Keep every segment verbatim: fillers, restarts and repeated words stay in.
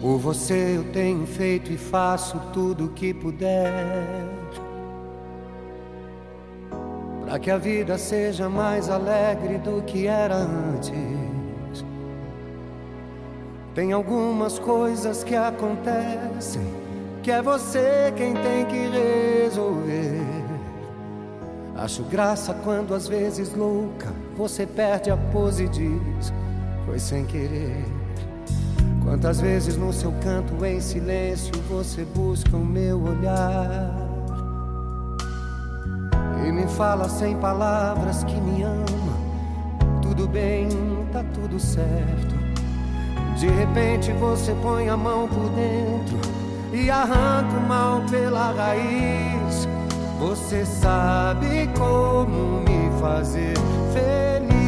Por você eu tenho feito e faço tudo o que puder, para que a vida seja mais alegre do que era antes. Tem algumas coisas que acontecem que é você quem tem que resolver. Acho graça quando às vezes louca você perde a pose e diz: foi sem querer. Quantas vezes no seu canto em silêncio você busca o meu olhar e me fala sem palavras que me ama. Tudo bem, tá tudo certo. De repente você põe a mão por dentro e arranca o mal pela raiz. Você sabe como me fazer feliz.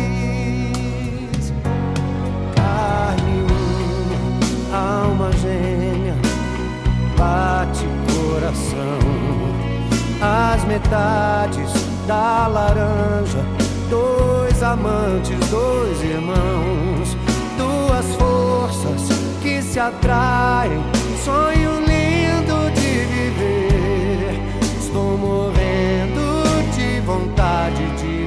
Carne, unha, alma gêmea, bate coração. As metades da laranja, dois amantes, dois irmãos, duas forças que se atraem. Sonho lindo de viver. Estou morrendo de vontade de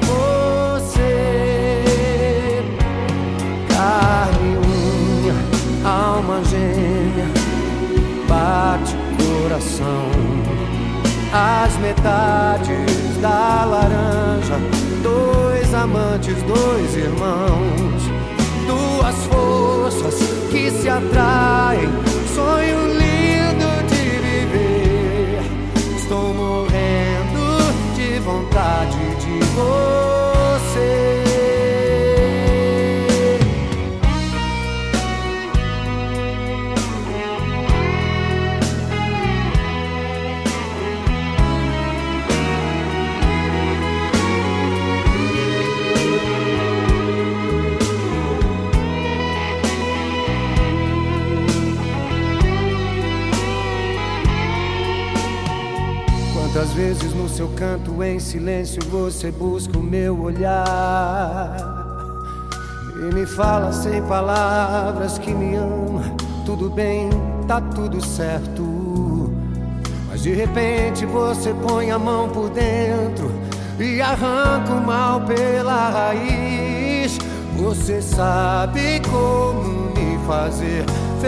você. Carne, unha, alma gêmea, bate coração. As metades da laranja, dois amantes, dois irmãos, duas forças que se atraem. Sonho lindo de viver. Estou morrendo de vontade de você. Quantas vezes no seu canto em silêncio você busca o meu olhar e me fala sem palavras que me ama. Tudo bem, tá tudo certo. Mas de repente você põe a mão por dentro e arranca o mal pela raiz. Você sabe como me fazer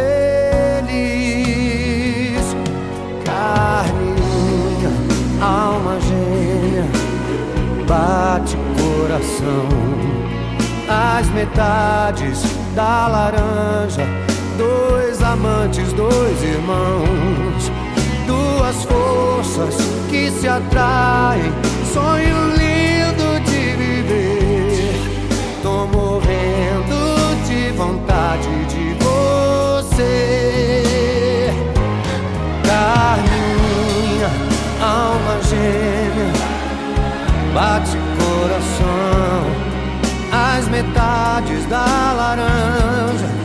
feliz. Carne, alma gêmea, bate coração. As metades da laranja, dois amantes, dois irmãos, duas forças que se atraem. Sonho lindo de viver. Tô morrendo de vontade de você. Carne, alma gêmea, bate coração. As metades da laranja,